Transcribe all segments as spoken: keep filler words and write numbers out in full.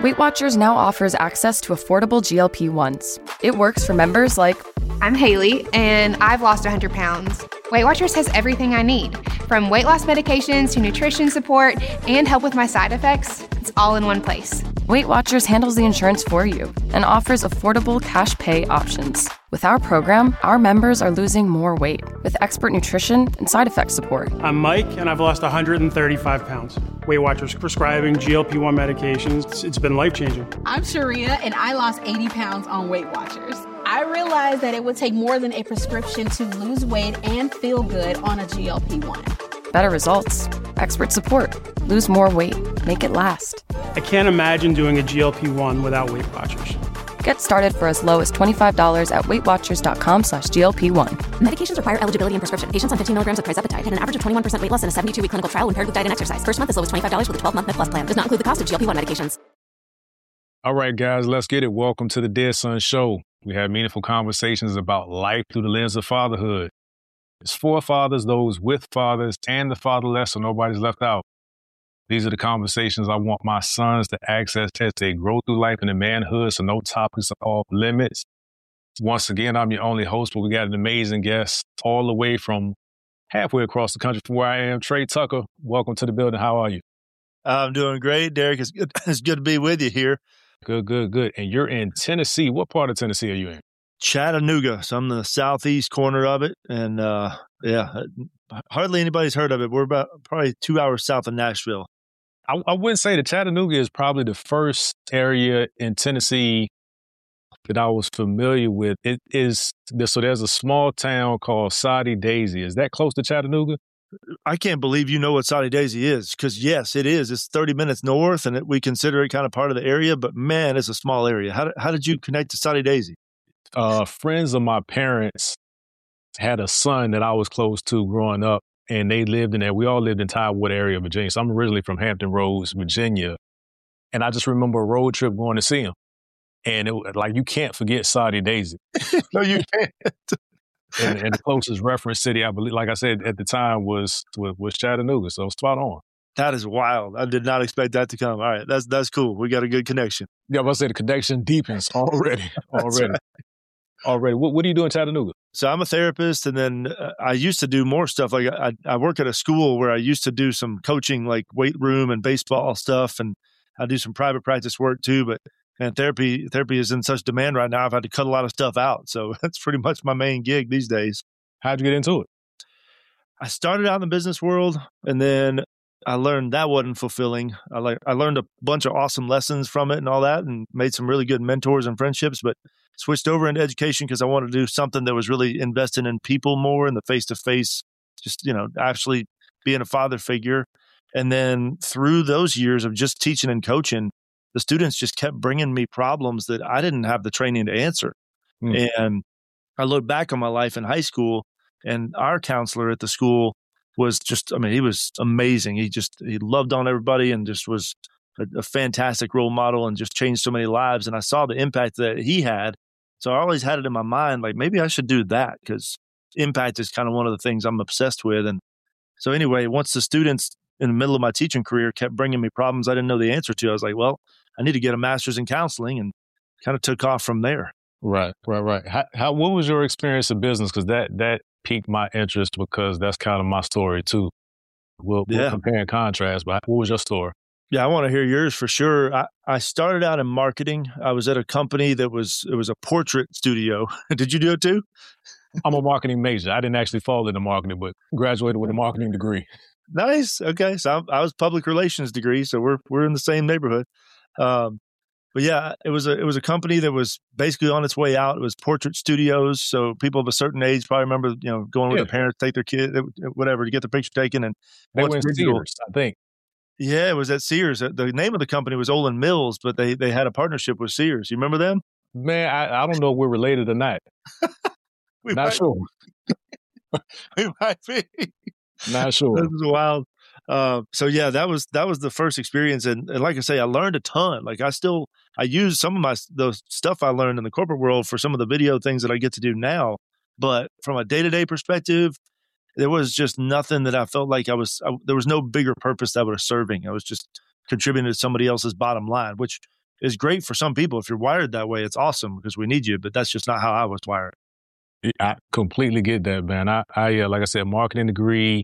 Weight Watchers now offers access to affordable G L P ones. It works for members like, I'm Haley, and I've lost one hundred pounds. Weight Watchers has everything I need, from weight loss medications to nutrition support and help with my side effects. It's all in one place. Weight Watchers handles the insurance for you and offers affordable cash pay options. With our program, our members are losing more weight with expert nutrition and side effect support. I'm Mike, and I've lost one hundred thirty-five pounds. Weight Watchers prescribing G L P one medications. It's, it's been life-changing. I'm Sharia, and I lost eighty pounds on Weight Watchers. I realized that it would take more than a prescription to lose weight and feel good on a G L P one. Better results, expert support, lose more weight, make it last. I can't imagine doing a G L P one without Weight Watchers. Get started for as low as twenty-five dollars at weightwatchers.com slash GLP1. Medications require eligibility and prescription. Patients on fifteen milligrams of trizepatide had an average of twenty-one percent weight loss in a seventy-two week clinical trial when paired with diet and exercise. First month as low as twenty-five dollars with a twelve-month Med Plus plan. Does not include the cost of G L P one medications. All right, guys, let's get it. Welcome to the Dead Son Show. We have meaningful conversations about life through the lens of fatherhood. It's for fathers, those with fathers, and the fatherless, so nobody's left out. These are the conversations I want my sons to access as they grow through life in the manhood, so no topics are off limits. Once again, I'm your only host, but we got an amazing guest all the way from halfway across the country from where I am. Trey Tucker, welcome to the building. How are you? I'm doing great, Derek. It's good, it's good to be with you here. Good, good, good. And you're in Tennessee. What part of Tennessee are you in? Chattanooga. So I'm in the southeast corner of it. And uh, yeah, hardly anybody's heard of it. We're about probably two hours south of Nashville. I, I wouldn't say that Chattanooga is probably the first area in Tennessee that I was familiar with. It is, so there's a small town called Soddy Daisy. Is that close to Chattanooga? I can't believe you know what Soddy Daisy is, because yes, it is. It's thirty minutes north, and it, we consider it kind of part of the area, but man, it's a small area. How, how did you connect to Soddy Daisy? Uh, friends of my parents had a son that I was close to growing up, and they lived in there. We all lived in Tidewood area, Virginia. So I'm originally from Hampton Roads, Virginia. And I just remember a road trip going to see him. And it like, you can't forget Soddy Daisy. No, you can't. and, and the closest reference city, I believe, like I said, at the time was, was, was Chattanooga. So spot on. That is wild. I did not expect that to come. All right. That's, that's cool. We got a good connection. Yeah, I was going to say the connection deepens already. already. Right. Already. What, what do you do in Chattanooga? So I'm a therapist, and then uh, I used to do more stuff. Like I, I work at a school where I used to do some coaching, like weight room and baseball stuff, and I do some private practice work too. But and therapy therapy is in such demand right now. I've had to cut a lot of stuff out. So that's pretty much my main gig these days. How'd you get into it? I started out in the business world, and then I learned that wasn't fulfilling. I like I learned a bunch of awesome lessons from it and all that, and made some really good mentors and friendships. But switched over into education because I wanted to do something that was really investing in people more, in the face-to-face, just, you know, actually being a father figure. And then through those years of just teaching and coaching, the students just kept bringing me problems that I didn't have the training to answer. Mm. And I look back on my life in high school, and our counselor at the school was just, I mean, he was amazing. He just, he loved on everybody and just was a, a fantastic role model and just changed so many lives. And I saw the impact that he had. So I always had it in my mind, like, maybe I should do that, because impact is kind of one of the things I'm obsessed with. And so anyway, once the students in the middle of my teaching career kept bringing me problems I didn't know the answer to, I was like, well, I need to get a master's in counseling, and kind of took off from there. Right, right, right. How, how what was your experience in business? Because that, that piqued my interest, because that's kind of my story too. We'll, we'll yeah. compare and contrast, but what was your story? Yeah, I want to hear yours for sure. I, I started out in marketing. I was at a company that was, it was a portrait studio. Did you do it too? I'm a marketing major. I didn't actually fall into marketing, but graduated with a marketing degree. Nice. Okay. So I, I was public relations degree. So we're, we're in the same neighborhood. Um, but yeah, it was a, it was a company that was basically on its way out. It was portrait studios. So people of a certain age probably remember, you know, going with yeah. their parents, take their kid, whatever, to get the picture taken. And they went to Sears, I think. Yeah, it was at Sears. The name of the company was Olin Mills, but they they had a partnership with Sears. You remember them? Man, I, I don't know if we're related or not. we not might, sure. we might be. Not sure. This is wild. Uh, so yeah, that was that was the first experience, and, and like I say, I learned a ton. Like I still I use some of my the stuff I learned in the corporate world for some of the video things that I get to do now. But from a day to day perspective, there was just nothing that I felt like I was, I, there was no bigger purpose that I was serving. I was just contributing to somebody else's bottom line, which is great for some people. If you're wired that way, it's awesome because we need you, but that's just not how I was wired. I completely get that, man. I, I uh, like I said, marketing degree,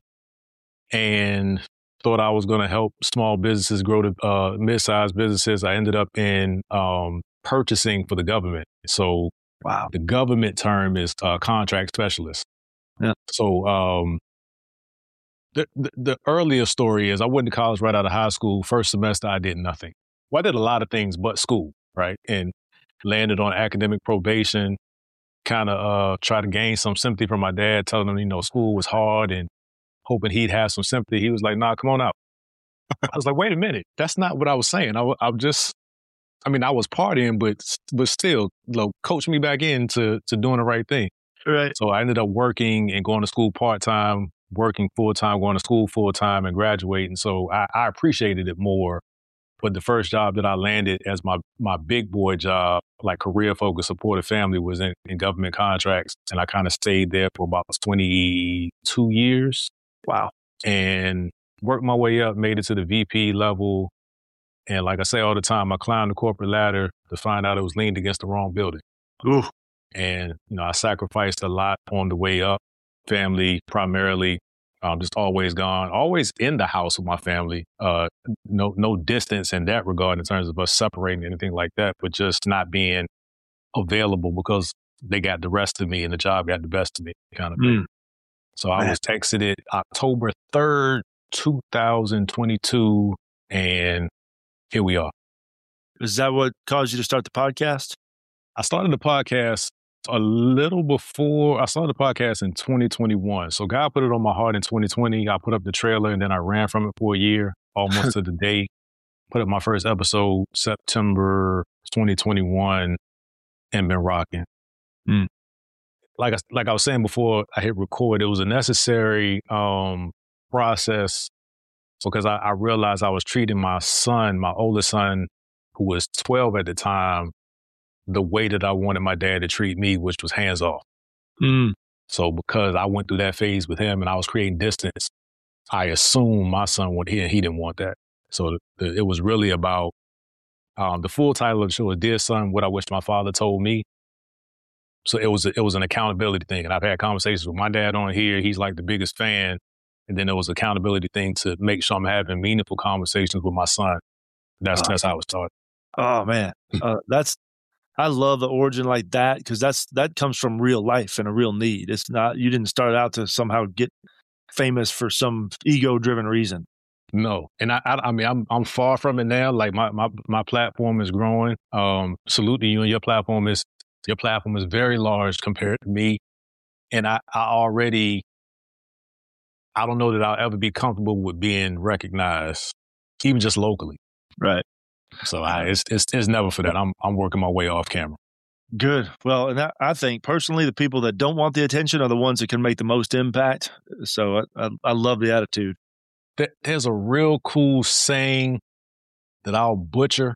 and thought I was going to help small businesses grow to uh, mid-sized businesses. I ended up in um, purchasing for the government. So wow, the government term is uh, contract specialist. Yeah. So um, the, the the earlier story is I went to college right out of high school. First semester, I did nothing. Well, I did a lot of things but school, right? And landed on academic probation. Kind of uh, try to gain some sympathy from my dad, telling him, you know, school was hard and hoping he'd have some sympathy. He was like, nah, come on out. I was like, wait a minute. That's not what I was saying. I, I'm just, I mean, I was partying, but but still, you know, coach me back into to doing the right thing. Right. So I ended up working and going to school part-time, working full-time, going to school full-time and graduating. So I, I appreciated it more. But the first job that I landed as my my big boy job, like career focused, supported family, was in, in government contracts. And I kind of stayed there for about twenty-two years. Wow. And worked my way up, made it to the V P level. And like I say all the time, I climbed the corporate ladder to find out it was leaned against the wrong building. Ooh. And, you know, I sacrificed a lot on the way up. Family primarily. Um, just always gone, always in the house with my family. Uh, no, no distance in that regard in terms of us separating, anything like that, but just not being available because they got the rest of me and the job got the best of me, kind of thing. Mm. So I Man. was exited October third, two thousand twenty-two, and here we are. Is that what caused you to start the podcast? I started the podcast a little before. I started the podcast in twenty twenty-one. So God put it on my heart in twenty twenty. I put up the trailer and then I ran from it for a year, almost to the day. Put up my first episode September twenty twenty-one and been rocking. Mm. Like I, like I was saying before I hit record, it was a necessary um, process because I, I realized I was treating my son, my oldest son, who was twelve at the time, the way that I wanted my dad to treat me, which was hands off. Mm. So because I went through that phase with him and I was creating distance, I assumed my son would hear, he didn't want that. So the, the, it was really about, um, the full title of the show is Dear Son, What I Wish My Father Told Me. So it was, a, it was an accountability thing. And I've had conversations with my dad on here. He's like the biggest fan. And then there was an accountability thing to make sure I'm having meaningful conversations with my son. That's, oh. that's how it started. Oh man. uh, that's, I love the origin like that because that's that comes from real life and a real need. It's not, you didn't start out to somehow get famous for some ego-driven reason. No, and I, I, I mean, I'm I'm far from it now. Like my my my platform is growing. Um, salute to you, and your platform is your platform is very large compared to me. And I, I already, I don't know that I'll ever be comfortable with being recognized, even just locally. Right. So I, it's, it's it's never for that. I'm I'm working my way off camera. Good. Well, and I, I think personally, the people that don't want the attention are the ones that can make the most impact. So I I, I love the attitude. There's a real cool saying that I'll butcher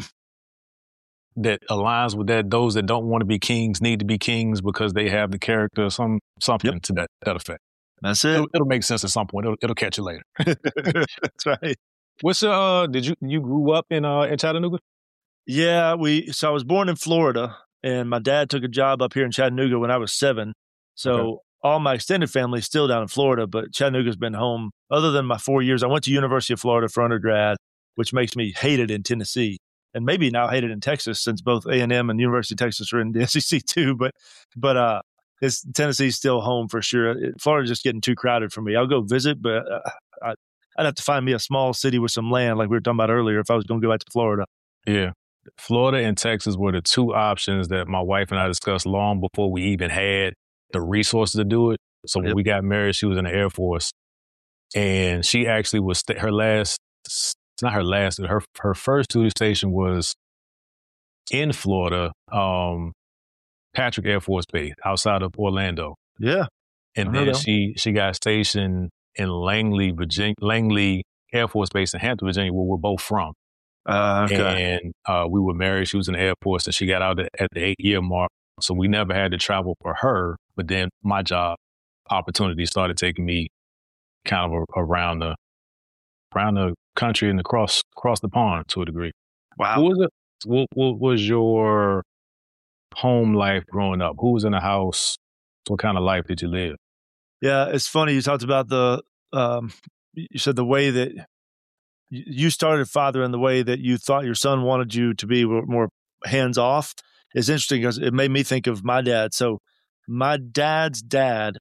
that aligns with that. Those that don't want to be kings need to be kings because they have the character. Some something yep. to that that effect. That's it. It'll, it'll make sense at some point. It'll, it'll catch you later. That's right. What's uh? Did you you grew up in uh in Chattanooga? Yeah, we. So I was born in Florida, and my dad took a job up here in Chattanooga when I was seven. So okay. all my extended family is still down in Florida, but Chattanooga's been home. Other than my four years, I went to University of Florida for undergrad, which makes me hate it in Tennessee, and maybe now hate it in Texas since both A and M and University of Texas are in the S E C too. But but uh, it's Tennessee's still home for sure. Florida's just getting too crowded for me. I'll go visit, but uh, I. I'd have to find me a small city with some land like we were talking about earlier if I was going to go back to Florida. Yeah. Florida and Texas were the two options that my wife and I discussed long before we even had the resources to do it. So when yep. we got married, she was in the Air Force. And she actually was, st- her last, it's not her last, her her first duty station was in Florida, um, Patrick Air Force Base outside of Orlando. Yeah. And then she she got stationed in Langley, Virginia, Langley Air Force Base in Hampton, Virginia, where we're both from. Uh, okay. And uh, we were married. She was in the Air Force, and she got out at the eight-year mark. So we never had to travel for her. But then my job opportunity started taking me kind of a, around the around the country and across across the pond to a degree. Wow. What was it? What what was your home life growing up? Who was in the house? What kind of life did you live? Yeah, it's funny. You talked about the, um, you said the way that you started fathering the way that you thought your son wanted you to be more hands off. It's interesting because it made me think of my dad. So my dad's dad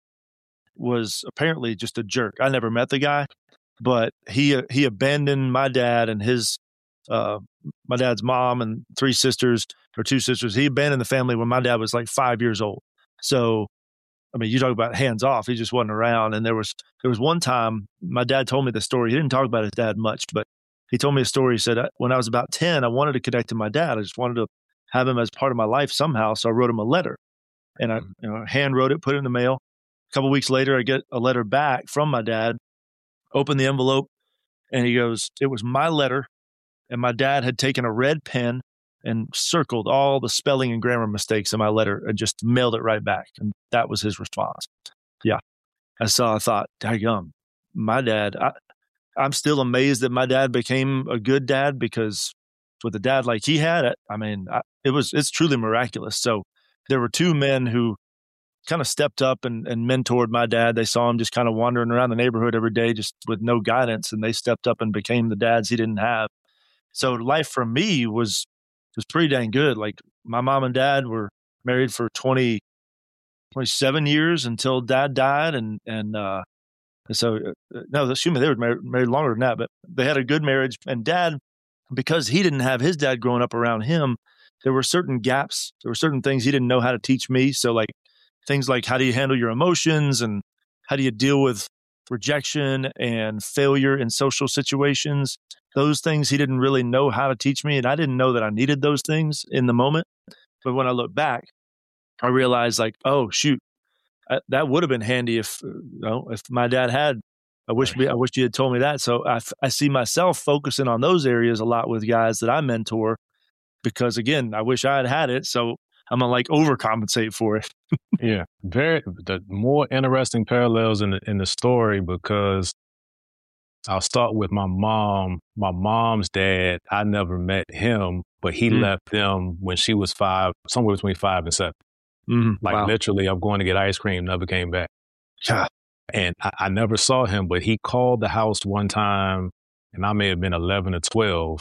was apparently just a jerk. I never met the guy, but he he abandoned my dad and his uh, my dad's mom and three sisters or two sisters. He abandoned the family when my dad was like five years old. So, I mean, you talk about hands off. He just wasn't around. And there was there was one time my dad told me the story. He didn't talk about his dad much, but he told me a story. He said, when I was about ten, I wanted to connect to my dad. I just wanted to have him as part of my life somehow. So I wrote him a letter, and I you know, hand wrote it, put it in the mail. A couple of weeks later, I get a letter back from my dad, open the envelope, and he goes, it was my letter. And my dad had taken a red pen and circled all the spelling and grammar mistakes in my letter and just mailed it right back. And that was his response. Yeah. I saw, I thought, daggum, my dad, I, I'm still amazed that my dad became a good dad, because with a dad like he had, I mean, I, it was, it's truly miraculous. So there were two men who kind of stepped up and, and mentored my dad. They saw him just kind of wandering around the neighborhood every day, just with no guidance. And they stepped up and became the dads he didn't have. So life for me was, was pretty dang good. Like, my mom and dad were married for twenty, twenty-seven years until dad died. And, and, uh, and so, uh, no, excuse me, they were married, married longer than that, but they had a good marriage. And dad, because he didn't have his dad growing up around him, there were certain gaps. There were certain things he didn't know how to teach me. So like things like, how do you handle your emotions, and how do you deal with rejection and failure in social situations? Those things he didn't really know how to teach me. And I didn't know that I needed those things in the moment. But when I look back, I realized, like, oh, shoot, I, that would have been handy if, you know, if my dad had. I wish me, I wish you had told me that. So I, I see myself focusing on those areas a lot with guys that I mentor, because again, I wish I had had it. So I'm gonna like overcompensate for it. Yeah, very the more interesting parallels in the in the story, because I'll start with my mom. My mom's dad, I never met him, but he mm. left them when she was five, somewhere between five and seven. Mm, like wow. Literally, I'm going to get ice cream, never came back. Yeah. And I, I never saw him, but he called the house one time, and I may have been eleven or twelve,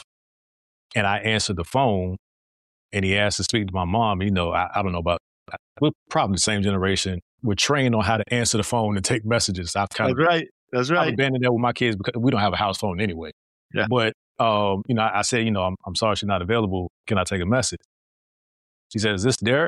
and I answered the phone, and he asked to speak to my mom. You know, I, I don't know about, we're probably the same generation. We're trained on how to answer the phone and take messages. I've kind That's of, right. That's right. I've been in there with my kids because we don't have a house phone anyway. Yeah. But, um, you know, I, I said, you know, I'm, I'm sorry she's not available. Can I take a message? She said, is this Derek?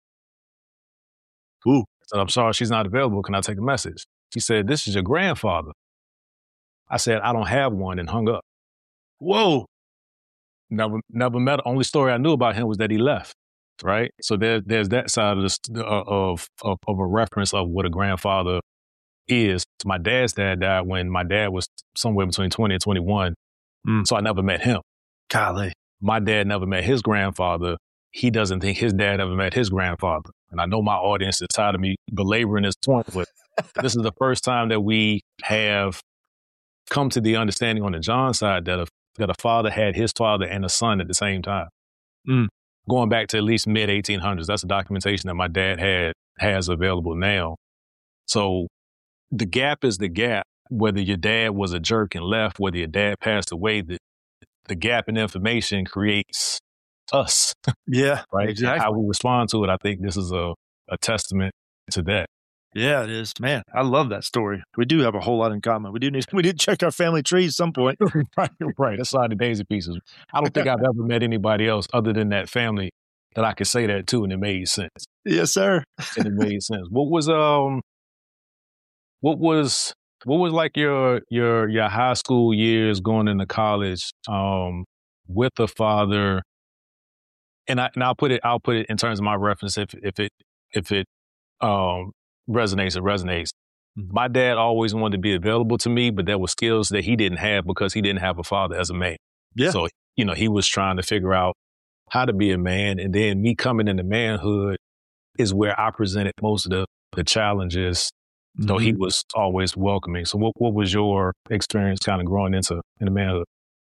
Ooh. I said, I'm sorry she's not available. Can I take a message? She said, this is your grandfather. I said, I don't have one, and hung up. Whoa. Never never met. Only story I knew about him was that he left, right? So there, there's that side of, the, of, of, of a reference of what a grandfather is. My dad's dad died when my dad was somewhere between twenty and twenty-one, mm. so I never met him. Golly. My dad never met his grandfather. He doesn't think his dad ever met his grandfather. And I know my audience is tired of me belaboring this point, but this is the first time that we have come to the understanding on the John side that a, that a father had his father and a son at the same time. Mm. Going back to at least mid eighteen hundreds, that's the documentation that my dad had has available now. So the gap is the gap. Whether your dad was a jerk and left, whether your dad passed away, the, the gap in information creates us. Yeah, right. Exactly. How we respond to it, I think this is a, a testament to that. Yeah, it is. Man, I love that story. We do have a whole lot in common. We do need we did check our family tree at some point. right, right. That's slide the daisy pieces. I don't think I've ever met anybody else other than that family that I could say that to, and it made sense. Yes, sir. And it made sense. What was um, what was what was like your your your high school years going into college um with a father? And I and I'll put it I'll put it in terms of my reference if if it if it um. resonates and resonates. My dad always wanted to be available to me, but there were skills that he didn't have because he didn't have a father as a man. Yeah. So, you know, he was trying to figure out how to be a man. And then me coming into manhood is where I presented most of the, the challenges. Mm-hmm. So he was always welcoming. So what, what was your experience kind of growing into into manhood?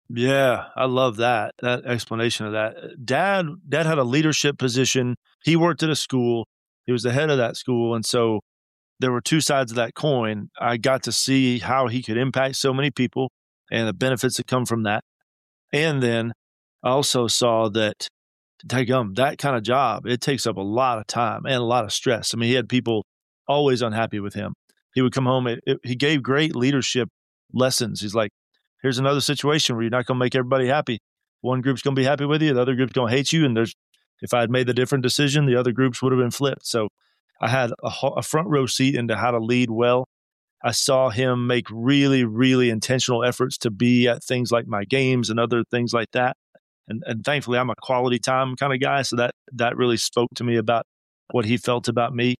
Yeah, I love that, that explanation of that. Dad, dad had a leadership position. He worked at a school. He was the head of that school. And so there were two sides of that coin. I got to see how he could impact so many people and the benefits that come from that. And then I also saw that, daggum, that kind of job, it takes up a lot of time and a lot of stress. I mean, he had people always unhappy with him. He would come home. It, it, he gave great leadership lessons. He's like, here's another situation where you're not going to make everybody happy. One group's going to be happy with you. The other group's going to hate you. And there's, if I had made the different decision, the other groups would have been flipped. So I had a, a front row seat into how to lead well. I saw him make really, really intentional efforts to be at things like my games and other things like that. And, and thankfully, I'm a quality time kind of guy. So that, that really spoke to me about what he felt about me.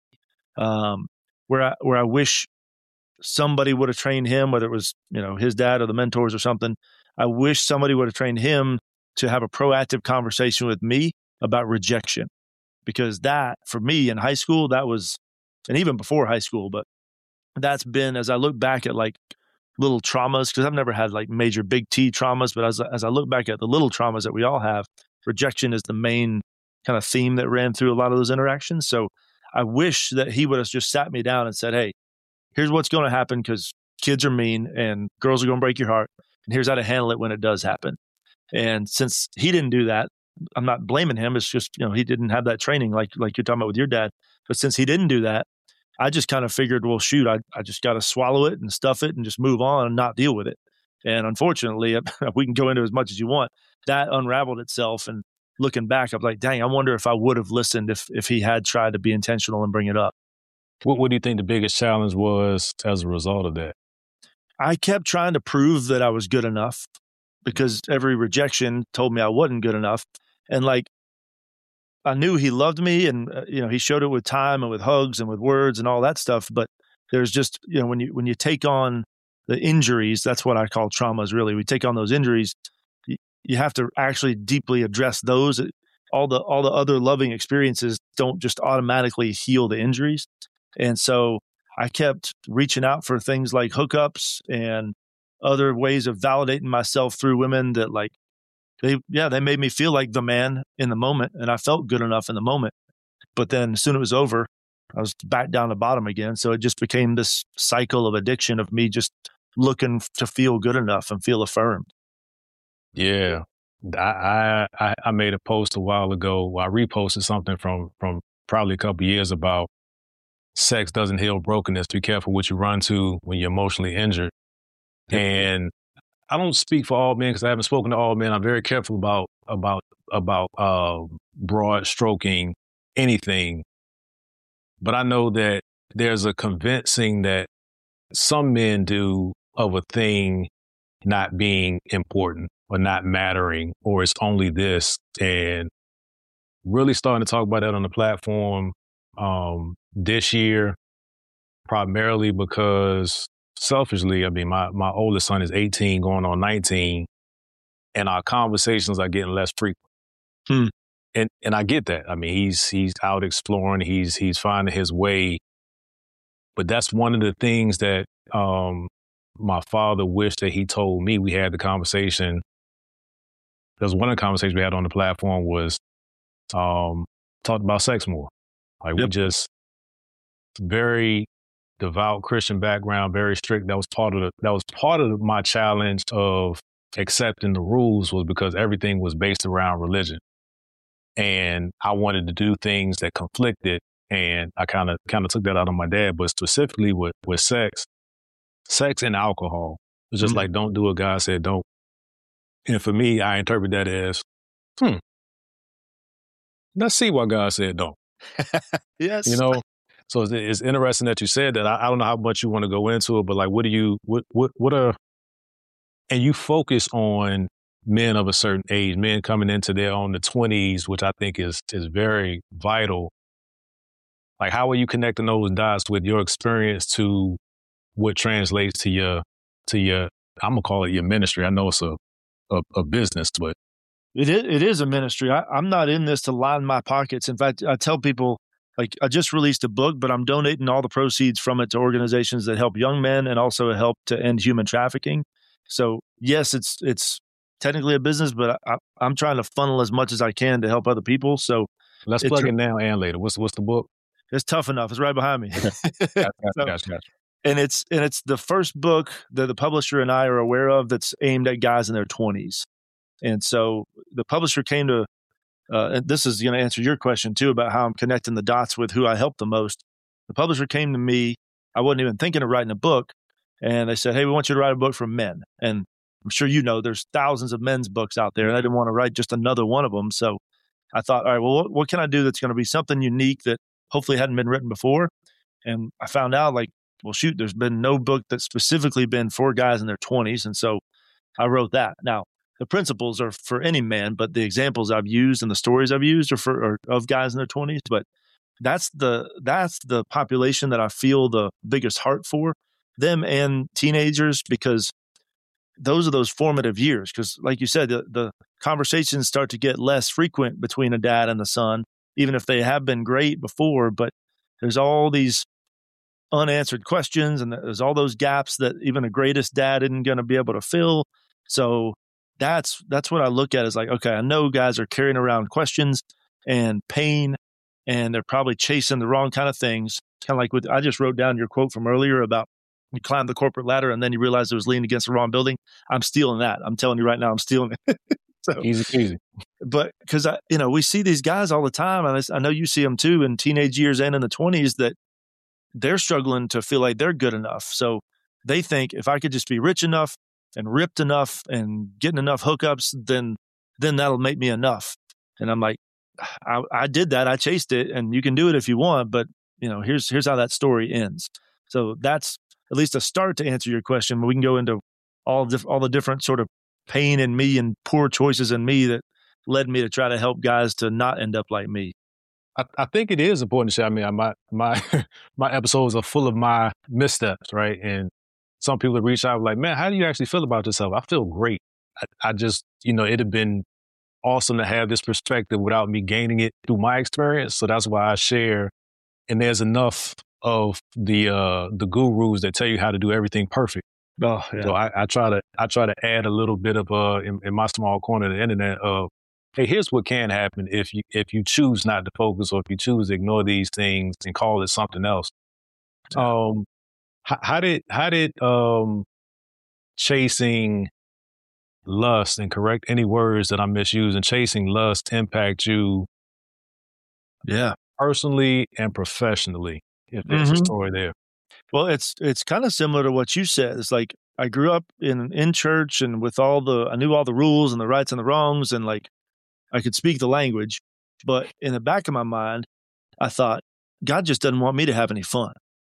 Um, where I, where I wish somebody would have trained him, whether it was, you know, his dad or the mentors or something. I wish somebody would have trained him to have a proactive conversation with me about rejection, because that for me in high school, that was, and even before high school, but that's been, as I look back at like little traumas, because I've never had like major big T traumas, but as, as I look back at the little traumas that we all have, rejection is the main kind of theme that ran through a lot of those interactions. So I wish that he would have just sat me down and said, hey, here's what's going to happen because kids are mean and girls are going to break your heart. And here's how to handle it when it does happen. And since he didn't do that, I'm not blaming him. It's just, you know, he didn't have that training like like you're talking about with your dad. But since he didn't do that, I just kind of figured, well, shoot, I, I just got to swallow it and stuff it and just move on and not deal with it. And unfortunately, we can go into as much as you want. That unraveled itself. And looking back, I'm like, dang, I wonder if I would have listened if if he had tried to be intentional and bring it up. What, what do you think the biggest challenge was as a result of that? I kept trying to prove that I was good enough because every rejection told me I wasn't good enough. And like, I knew he loved me and, uh, you know, he showed it with time and with hugs and with words and all that stuff. But there's just, you know, when you, when you take on the injuries, that's what I call traumas, really. We take on those injuries. You, you have to actually deeply address those. All the, all the other loving experiences don't just automatically heal the injuries. And so I kept reaching out for things like hookups and other ways of validating myself through women that like, they, yeah, they made me feel like the man in the moment. And I felt good enough in the moment. But then as soon as it was over, I was back down the bottom again. So it just became this cycle of addiction of me just looking to feel good enough and feel affirmed. Yeah. I, I, I made a post a while ago. I reposted something from, from probably a couple of years about sex doesn't heal brokenness. Be careful what you run to when you're emotionally injured. And I don't speak for all men because I haven't spoken to all men. I'm very careful about about about uh, broad stroking anything. But I know that there's a convincing that some men do of a thing not being important or not mattering, or it's only this. And really starting to talk about that on the platform um, this year, primarily because selfishly, I mean, my, my oldest son is eighteen going on nineteen, and our conversations are getting less frequent. Hmm. And and I get that. I mean, he's he's out exploring, he's he's finding his way. But that's one of the things that um, my father wished that he told me. We had the conversation. Because one of the conversations we had on the platform was um, talked about sex more. Like yep. We just very devout Christian background, very strict. That was part of the, that was part of my challenge of accepting the rules, was because everything was based around religion, and I wanted to do things that conflicted, and I kind of kind of took that out on my dad. But specifically with with sex, sex and alcohol, it's just mm-hmm. like don't do what God said don't. And for me, I interpret that as, hmm, let's see what God said don't. Yes, you know. So it's, it's interesting that you said that. I, I don't know how much you want to go into it, but like, what do you, what, what, what are, and you focus on men of a certain age, men coming into their own the twenties, which I think is is very vital. Like, how are you connecting those dots with your experience to what translates to your, to your, I'm gonna call it your ministry. I know it's a, a, a business, but it is, it is a ministry. I, I'm not in this to line my pockets. In fact, I tell people, like, I just released a book, but I'm donating all the proceeds from it to organizations that help young men and also help to end human trafficking. So yes, it's it's technically a business, but I, I'm trying to funnel as much as I can to help other people. So let's it plug took, it now and later. What's what's the book? It's Tough Enough. It's right behind me. Gotcha, gotcha, so, gotcha, gotcha. And it's and it's the first book that the publisher and I are aware of that's aimed at guys in their twenties. And so the publisher came to, uh, and this is going to answer your question too about how I'm connecting the dots with who I help the most. The publisher came to me. I wasn't even thinking of writing a book. And they said, hey, we want you to write a book for men. And I'm sure you know there's thousands of men's books out there. And I didn't want to write just another one of them. So I thought, all right, well, what, what can I do that's going to be something unique that hopefully hadn't been written before? And I found out like, well, shoot, there's been no book that's specifically been for guys in their twenties. And so I wrote that. Now, the principles are for any man, but the examples I've used and the stories I've used are for are of guys in their twenties. But that's the that's the population that I feel the biggest heart for, them and teenagers, because those are those formative years. Because like you said, the, the conversations start to get less frequent between a dad and the son, even if they have been great before. But there's all these unanswered questions, and there's all those gaps that even the greatest dad isn't going to be able to fill. So that's that's what I look at as like, okay, I know guys are carrying around questions and pain, and they're probably chasing the wrong kind of things. Kind of like with, I just wrote down your quote from earlier about you climb the corporate ladder and then you realize it was leaning against the wrong building. I'm stealing that. I'm telling you right now, I'm stealing it. So easy, easy. But because I, you know, we see these guys all the time, and I, I know you see them too in teenage years and in the twenties, that they're struggling to feel like they're good enough. So they think if I could just be rich enough and ripped enough and getting enough hookups, then then that'll make me enough. And I'm like, I, I did that. I chased it, and you can do it if you want. But you know, here's here's how that story ends. So that's at least a start to answer your question. We can go into all diff- all the different sort of pain in me and poor choices in me that led me to try to help guys to not end up like me. I, I think it is important to say. I mean, my my my episodes are full of my missteps, right? And some people reach out like, "Man, how do you actually feel about yourself?" I feel great. I, I just, you know, it'd have been awesome to have this perspective without me gaining it through my experience. So that's why I share. And there's enough of the uh, the gurus that tell you how to do everything perfect. Oh, yeah. So I, I try to I try to add a little bit of uh in, in my small corner of the internet of, hey, here's what can happen if you if you choose not to focus, or if you choose to ignore these things and call it something else. Um, how, how did how did um chasing lust, and correct any words that I'm misusing, chasing lust impact you? Yeah, personally and professionally, if there's mm-hmm. a story there. Well, it's it's kind of similar to what you said. It's like I grew up in in church, and with all the I knew all the rules and the rights and the wrongs, and like I could speak the language, but in the back of my mind, I thought God just doesn't want me to have any fun.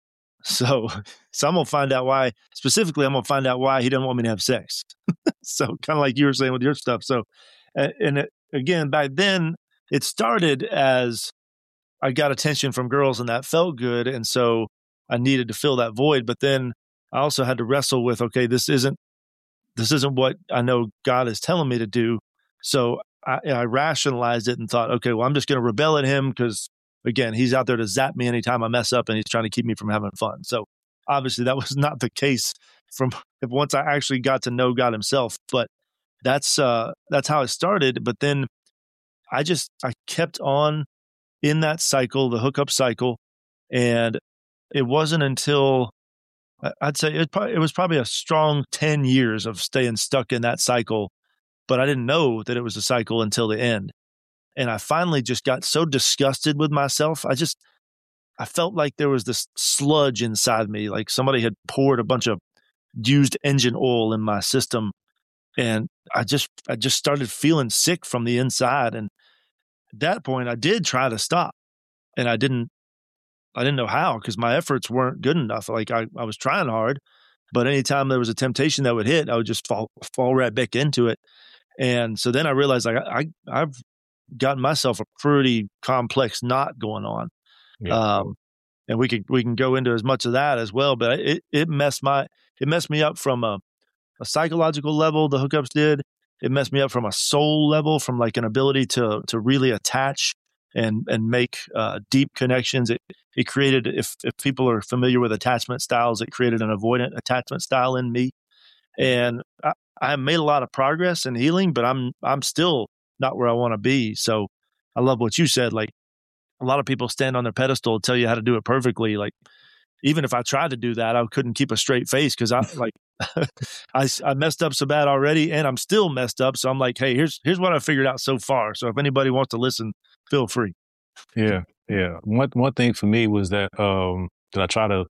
So, so I'm gonna find out why. Specifically, I'm gonna find out why He doesn't want me to have sex. So, kind of like you were saying with your stuff. So, and it, again, back then, it started as I got attention from girls, and that felt good, and so I needed to fill that void. But then I also had to wrestle with, okay, this isn't this isn't what I know God is telling me to do. So I, I rationalized it and thought, okay, well, I'm just going to rebel at Him because, again, He's out there to zap me anytime I mess up, and He's trying to keep me from having fun. So obviously that was not the case from once I actually got to know God Himself. But that's uh, that's how it started. But then I just I kept on in that cycle, the hookup cycle, and it wasn't until I'd say it, probably, it was probably a strong ten years of staying stuck in that cycle, but I didn't know that it was a cycle until the end. And I finally just got so disgusted with myself. I just, I felt like there was this sludge inside me, like somebody had poured a bunch of used engine oil in my system. And I just, I just started feeling sick from the inside. And at that point I did try to stop, and I didn't, I didn't know how, because my efforts weren't good enough. Like I, I was trying hard, but anytime there was a temptation that would hit, I would just fall fall right back into it. And so then I realized like I, I I've gotten myself a pretty complex knot going on. Yeah. Um, and we could we can go into as much of that as well. But it it messed my it messed me up from a, a psychological level. The hookups did. It messed me up from a soul level, from like an ability to to really attach and and make uh, deep connections. It it created, if if people are familiar with attachment styles, it created an avoidant attachment style in me. And I, I made a lot of progress in healing, but I'm I'm still not where I want to be. So I love what you said. Like, a lot of people stand on their pedestal and tell you how to do it perfectly. Like, even if I tried to do that, I couldn't keep a straight face because I like I, I messed up so bad already, and I'm still messed up. So I'm like, hey, here's here's what I figured out so far. So if anybody wants to listen, feel free. Yeah, yeah. One one thing for me was that um, that I try to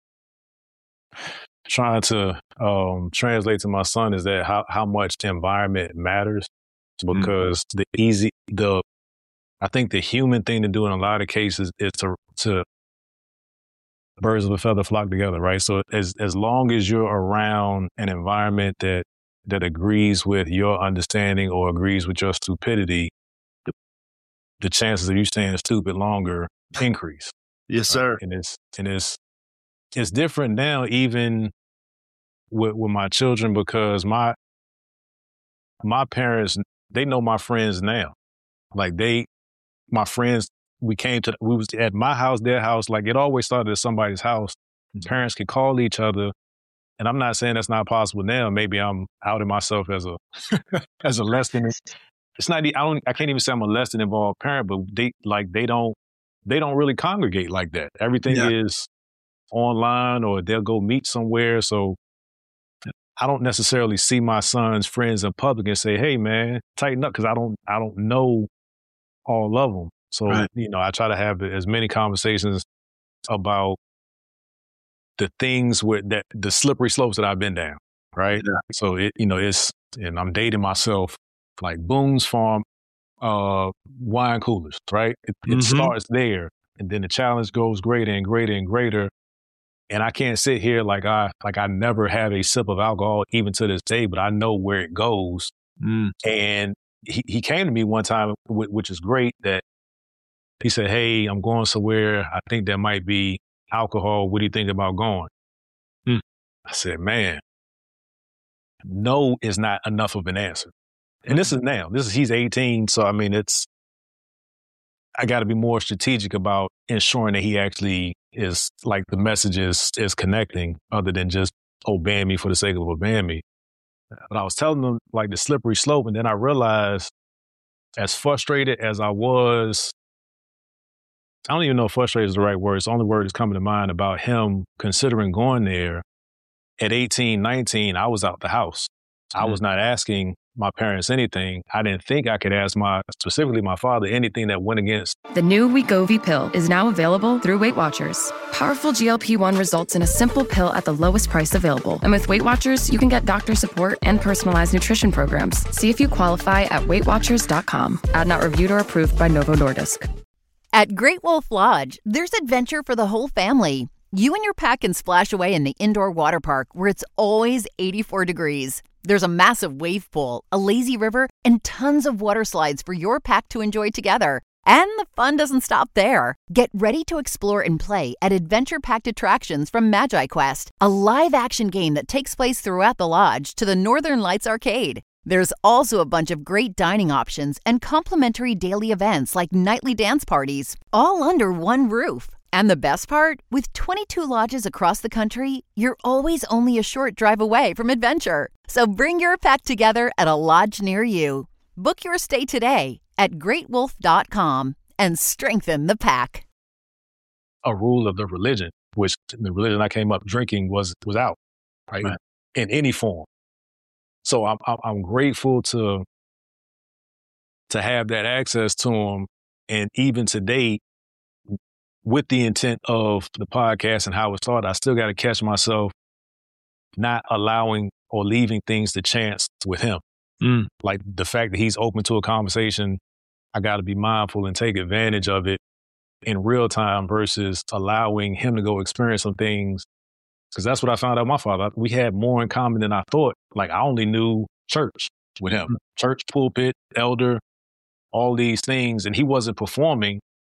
trying to um, translate to my son is that how how much the environment matters, because mm-hmm. the easy the I think the human thing to do in a lot of cases is to to birds of a feather flock together, right? So as as long as you're around an environment that that agrees with your understanding or agrees with your stupidity, the, the chances of you staying stupid longer increase. Yes, sir. Right? And it's and it's it's different now, even with with my children, because my my parents, they know my friends now. Like they, my friends, we came to, we was at my house, their house. Like it always started at somebody's house. Mm-hmm. Parents could call each other. And I'm not saying that's not possible now. Maybe I'm outing myself as a, as a less than, it's not, I don't, I can't even say I'm a less than involved parent, but they like, they don't, they don't really congregate like that. Everything yeah. is online, or they'll go meet somewhere. So I don't necessarily see my son's friends in public and say, hey man, tighten up. Cause I don't, I don't know all of them. So, right. you know, I try to have as many conversations about the things with that, the slippery slopes that I've been down. Right. Yeah. So it, you know, it's, and I'm dating myself, like Boone's Farm, uh, wine coolers, right? It, it mm-hmm. starts there, and then the challenge goes greater and greater and greater. And I can't sit here like I, like I never have a sip of alcohol even to this day, but I know where it goes. Mm. And he, he came to me one time, which is great, that he said, hey, I'm going somewhere. I think there might be alcohol. What do you think about going? Mm. I said, man, no is not enough of an answer. And this is now, this is, he's eighteen. So, I mean, it's, I got to be more strategic about ensuring that he actually is, like, the message is, is connecting, other than just obeying me for the sake of obeying me. But I was telling them, like, the slippery slope. And then I realized, as frustrated as I was, I don't even know if frustrated is the right word. It's the only word that's coming to mind about him considering going there. At eighteen, nineteen, I was out the house. Mm-hmm. I was not asking my parents anything. I didn't think I could ask my, specifically my father, anything that went against. The new Wegovy pill is now available through Weight Watchers. Powerful G L P one results in a simple pill at the lowest price available. And with Weight Watchers, you can get doctor support and personalized nutrition programs. See if you qualify at weight watchers dot com. Ad not reviewed or approved by Novo Nordisk. At Great Wolf Lodge, there's adventure for the whole family. You and your pack can splash away in the indoor water park where it's always eighty-four degrees. There's a massive wave pool, a lazy river, and tons of water slides for your pack to enjoy together. And the fun doesn't stop there. Get ready to explore and play at adventure-packed attractions from Magi Quest, a live-action game that takes place throughout the lodge, to the Northern Lights Arcade. There's also a bunch of great dining options and complimentary daily events like nightly dance parties, all under one roof. And the best part? With twenty-two lodges across the country, you're always only a short drive away from adventure. So bring your pack together at a lodge near you. Book your stay today at great wolf dot com and strengthen the pack. A rule of the religion, which the religion I came up drinking was was out, right? right. In any form. So I'm I'm grateful to to have that access to them, and even today, with the intent of the podcast and how it started, I still got to catch myself not allowing or leaving things to chance with him. Mm. Like the fact that he's open to a conversation, I got to be mindful and take advantage of it in real time versus allowing him to go experience some things. Because that's what I found out with my father. We had more in common than I thought. Like I only knew church with him, mm. church, pulpit, elder, all these things. And he wasn't performing.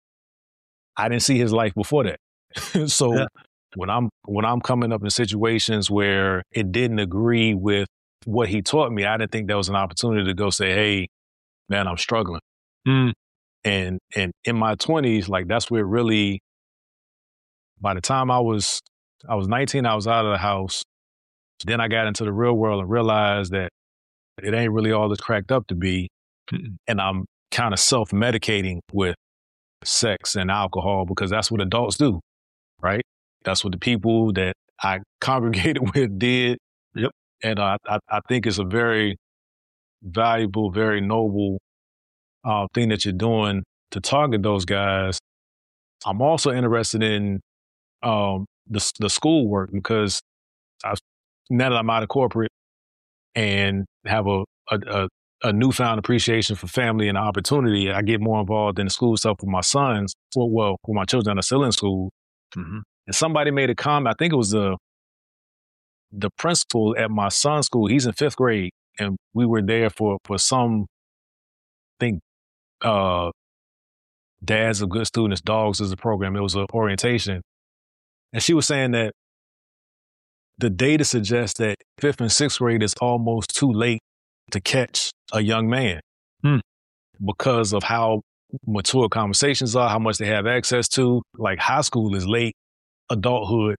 I didn't see his life before that. So yeah. when I'm when I'm coming up in situations where it didn't agree with what he taught me, I didn't think that was an opportunity to go say, hey, man, I'm struggling. Mm. And and in my twenties, like that's where really, by the time I was I was nineteen, I was out of the house. Then I got into the real world and realized that it ain't really all it's cracked up to be. And I'm kind of self-medicating with sex and alcohol because that's what adults do, right? That's what the people that I congregated with did. Yep. And uh, I, I think it's a very valuable, very noble uh, thing that you're doing to target those guys. I'm also interested in um, the the school work because I've, now that I'm out of corporate and have a, a, a, a newfound appreciation for family and opportunity, I get more involved in the school stuff with my sons, well, well with my children that are still in school. Mm-hmm. And somebody made a comment, I think it was the, the principal at my son's school. He's in fifth grade, and we were there for, for some, I think, uh, Dads of Good Students, Dogs is a program. It was an orientation. And she was saying that the data suggests that fifth and sixth grade is almost too late to catch a young man hmm. because of how mature conversations are, how much they have access to. Like high school is late, adulthood,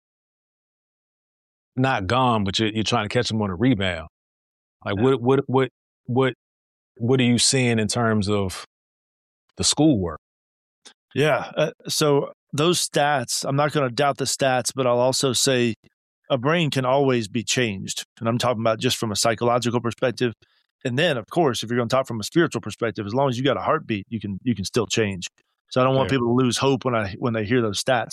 not gone, but you're, you're trying to catch them on a rebound. Like yeah. what, what, what, what, what are you seeing in terms of the schoolwork? Yeah. Uh, so those stats, I'm not going to doubt the stats, but I'll also say a brain can always be changed. And I'm talking about just from a psychological perspective. And then, of course, if you're going to talk from a spiritual perspective, as long as you got a heartbeat, you can you can still change. So I don't want yeah. people to lose hope when I when they hear those stats.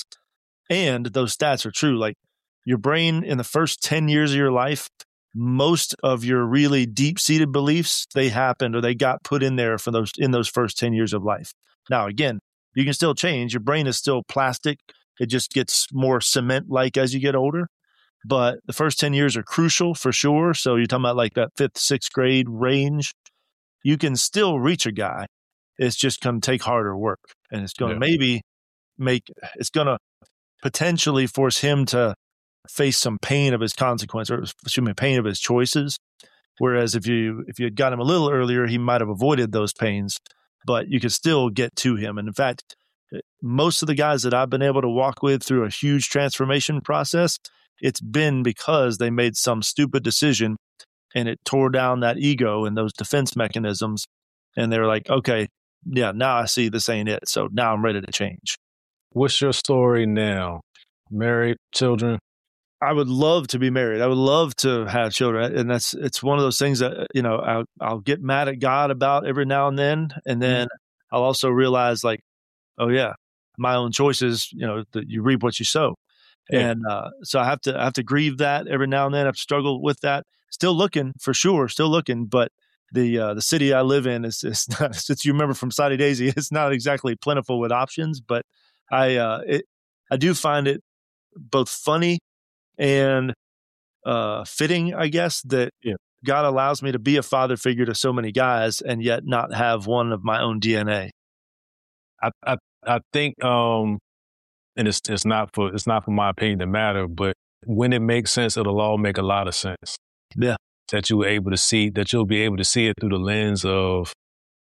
And those stats are true. Like your brain in the first ten years of your life, most of your really deep-seated beliefs, they happened or they got put in there for those in those first ten years of life. Now, again, you can still change. Your brain is still plastic. It just gets more cement-like as you get older. But the first ten years are crucial for sure. So you're talking about like that fifth, sixth grade range. You can still reach a guy. It's just going to take harder work. And it's going to yeah. maybe make, it's going to potentially force him to face some pain of his consequence, or excuse me, pain of his choices. Whereas if you, if you had got him a little earlier, he might have avoided those pains, but you could still get to him. And in fact, most of the guys that I've been able to walk with through a huge transformation process, it's been because they made some stupid decision and it tore down that ego and those defense mechanisms. And they're like, okay, yeah, now I see this ain't it. So now I'm ready to change. What's your story now? Married, children? I would love to be married. I would love to have children. And that's, it's one of those things that, you know, I'll, I'll get mad at God about every now and then. And then mm-hmm. I'll also realize like, oh yeah, my own choices, you know, that you reap what you sow. Yeah. And uh, so I have to I have to grieve that every now and then. I've struggled with that. Still looking for sure, still looking. But the uh, the city I live in is, is not, since you remember from Sadi Daisy, it's not exactly plentiful with options. But I uh, it, I do find it both funny and uh, fitting, I guess, that yeah. God allows me to be a father figure to so many guys and yet not have one of my own D N A. I I, I think. Um... And it's it's not for it's not for my opinion to matter, but when it makes sense, it'll all make a lot of sense. Yeah, that you're able to see that you'll be able to see it through the lens of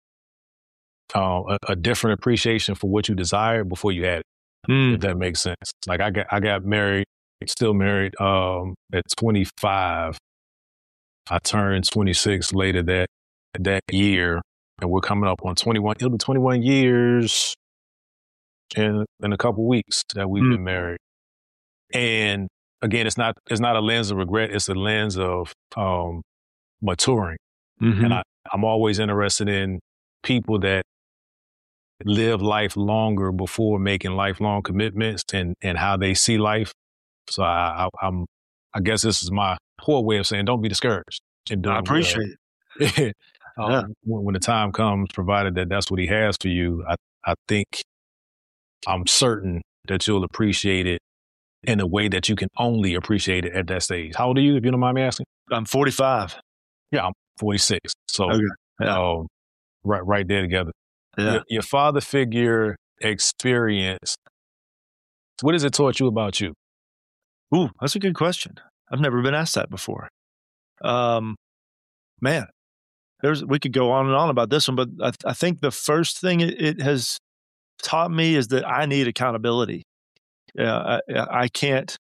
uh, a, a different appreciation for what you desired before you had it. Mm. If that makes sense. Like I got I got married, still married um, at twenty-five. I turned twenty-six later that that year, and we're coming up on twenty-one. It'll be twenty-one years. In, in a couple weeks that we've mm. been married. And again, it's not it's not a lens of regret, it's a lens of um, maturing. Mm-hmm. And I, I'm always interested in people that live life longer before making lifelong commitments and, and how they see life. So I, I, I'm, I guess this is my poor way of saying don't be discouraged. I appreciate it. um, yeah. when, when the time comes, provided that that's what he has for you, I, I think I'm certain that you'll appreciate it in a way that you can only appreciate it at that stage. How old are you, if you don't mind me asking? I'm forty-five. Yeah, I'm forty-six. So, okay. yeah. um, right, right there together. Yeah. Your, your father figure experience, what has it taught you about you? Ooh, that's a good question. I've never been asked that before. Um, man, there's we could go on and on about this one, but I, I think the first thing it, it has taught me is that I need accountability. Yeah, I, I can't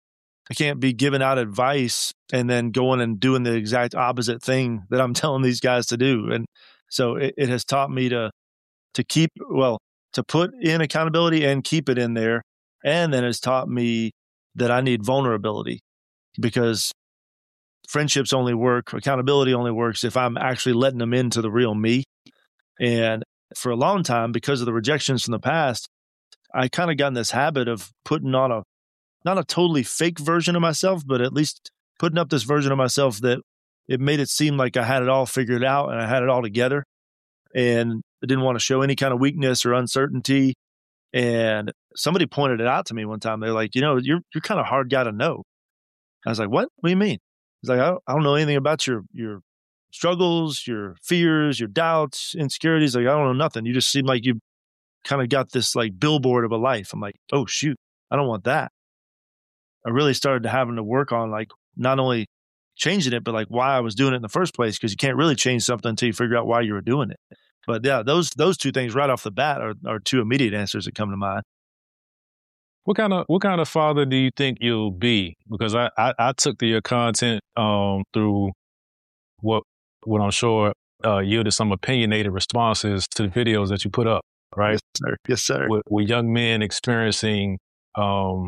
I can't be giving out advice and then going and doing the exact opposite thing that I'm telling these guys to do. And so it, it has taught me to to keep, well, to put in accountability and keep it in there. And then it's taught me that I need vulnerability, because friendships only work, accountability only works if I'm actually letting them into the real me. And for a long time, because of the rejections from the past, I kind of got in this habit of putting on a, not a totally fake version of myself, but at least putting up this version of myself that it made it seem like I had it all figured out and I had it all together. And I didn't want to show any kind of weakness or uncertainty. And somebody pointed it out to me one time. They're like, you know, you're you're kind of a hard guy to know. I was like, what? What do you mean? He's like, I don't, I don't know anything about your your struggles, your fears, your doubts, insecurities. Like, I don't know nothing. You just seem like you kind of got this like billboard of a life. I'm like, oh, shoot, I don't want that. I really started to having to work on like not only changing it, but like why I was doing it in the first place, because you can't really change something until you figure out why you were doing it. But yeah, those those two things right off the bat are, are two immediate answers that come to mind. What kind of what kind of father do you think you'll be? Because I I, I took to your content um, through what what I'm sure uh, yielded some opinionated responses to the videos that you put up, right? Yes, sir. Yes, sir. With, with young men experiencing um,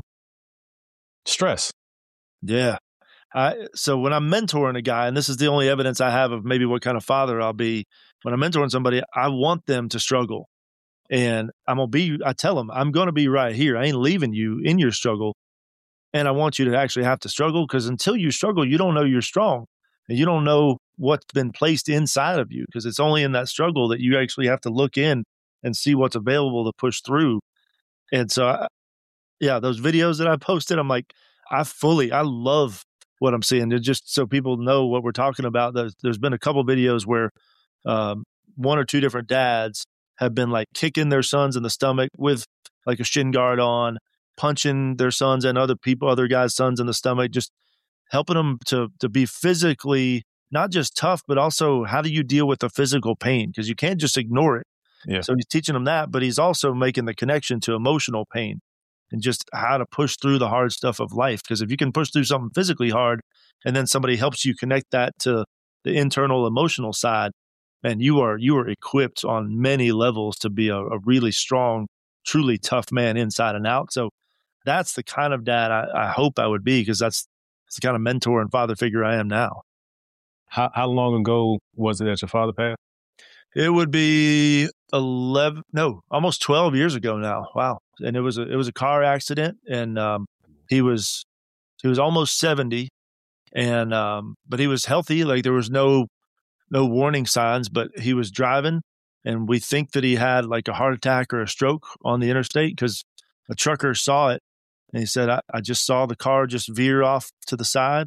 stress. Yeah. I, so when I'm mentoring a guy, and this is the only evidence I have of maybe what kind of father I'll be, when I'm mentoring somebody, I want them to struggle. And I'm going to be, I tell them, I'm going to be right here. I ain't leaving you in your struggle. And I want you to actually have to struggle, because until you struggle, you don't know you're strong. And you don't know what's been placed inside of you, because it's only in that struggle that you actually have to look in and see what's available to push through. And so, I, yeah, those videos that I posted, I'm like, I fully, I love what I'm seeing. Just so people know what we're talking about, there's, there's been a couple videos where um, one or two different dads have been like kicking their sons in the stomach with like a shin guard on, punching their sons and other people, other guys' sons in the stomach, just helping them to to be physically not just tough, but also how do you deal with the physical pain? Because you can't just ignore it. Yeah. So he's teaching them that, but he's also making the connection to emotional pain and just how to push through the hard stuff of life. Because if you can push through something physically hard and then somebody helps you connect that to the internal emotional side, and you are you are equipped on many levels to be a, a really strong, truly tough man inside and out. So that's the kind of dad I, I hope I would be, because that's, that's the kind of mentor and father figure I am now. How how long ago was it that your father passed? It would be eleven, no, almost twelve years ago now. Wow. And it was a, it was a car accident, and um, he was, he was almost seventy, and, um, but he was healthy. Like there was no, no warning signs, but he was driving, and we think that he had like a heart attack or a stroke on the interstate, because a trucker saw it, and he said, I, I just saw the car just veer off to the side,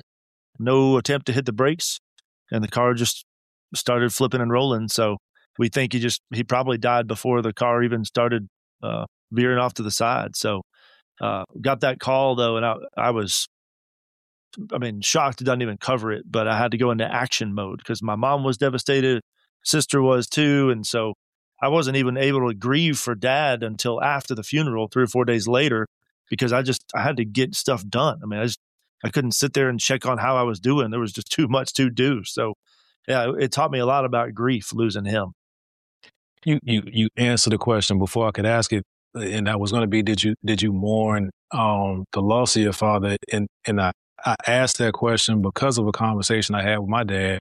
no attempt to hit the brakes, and the car just started flipping and rolling. So we think he just, he probably died before the car even started uh, veering off to the side. So uh, got that call though, and I, I was, I mean, shocked it doesn't even cover it, but I had to go into action mode because my mom was devastated, sister was too. And so I wasn't even able to grieve for dad until after the funeral, three or four days later, because I just, I had to get stuff done. I mean, I just, I couldn't sit there and check on how I was doing. There was just too much to do. So yeah, it taught me a lot about grief, losing him. You you you answered the question before I could ask it, and that was going to be, did you did you mourn um, the loss of your father? And and I, I asked that question because of a conversation I had with my dad.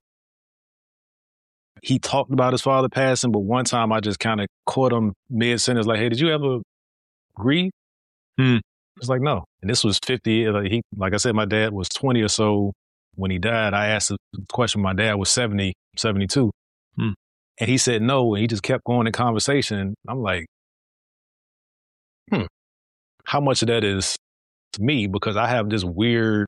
He talked about his father passing, but one time I just kind of caught him mid-sentence, like, hey, did you ever grieve? Hmm. It's like, no. And this was fifty years. Like, he, like I said, my dad was twenty or so when he died. I asked the question, my dad was seventy, seventy-two. Hmm. And he said no, and he just kept going in conversation. I'm like, hmm, how much of that is to me? Because I have this weird,